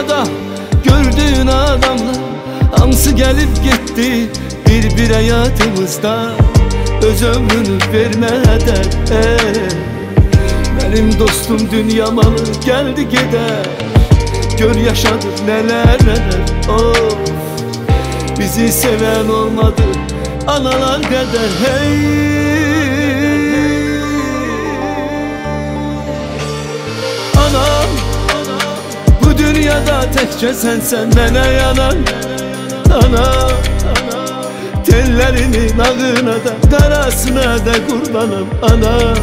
dünyada gördüğün adamlar hamısı gelip gitti bir hayatımızda. Öz ömrünü vermeden benim dostum dünya malı geldi gider. Gör yaşadık neler neler, of. Bizi seven olmadı analar kadar, hey. Anam, bu dünyada tekçe sensen bana yanan. Anam, tellerinin ağına da karasına da kurbanım anam.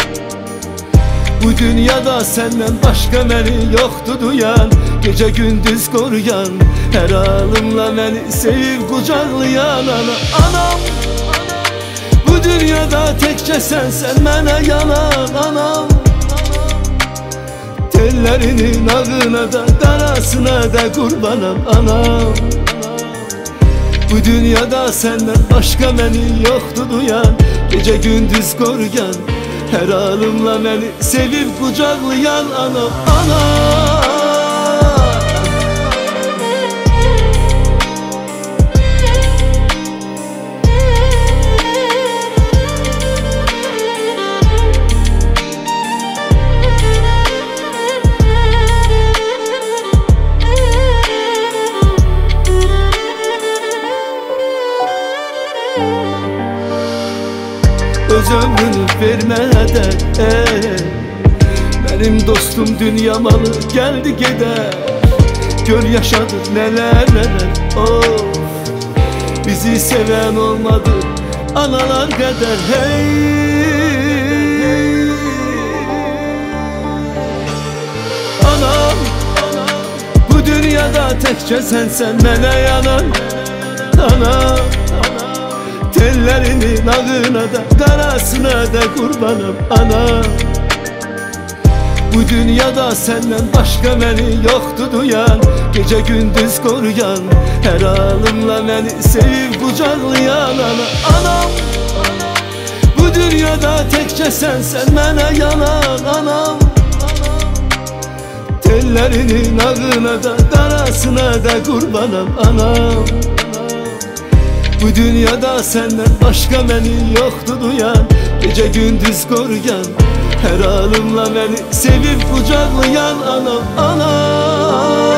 Bu dünyada senden başka beni yoktu duyan, gece gündüz koruyan, her halımla beni sevip kucaklayan ana. Anam, bu dünyada tekçe sensen bana yanan anam. Tellerinin ağına da karasına da kurbanım anam. Bu dünyada senden başka beni yoktu duyan, gece gündüz koruyan, her halımla beni sevip kucaklayan ana. Ana. Öz ömrünü vermeden benim dostum dünya malı geldi gider. Gör yaşadık neler neler, of. Bizi seven olmadı analar kadar, hey. Anam, bu dünyada tekçe sensen bana yanan. Anam, tellerinin ağına da karasına da kurbanım ana. Bu dünyada senden başka beni yoktu duyan, gece gündüz koruyan, her halımla beni sevip kucaklayan ana. Anam, bu dünyada tekçe sensen bana yanan anam. Tellerinin ağına da karasına da kurbanım anam. Bu dünyada senden başka beni yoktu duyan, gece gündüz koruyan, her halımla beni sevip kucaklayan anam, anam.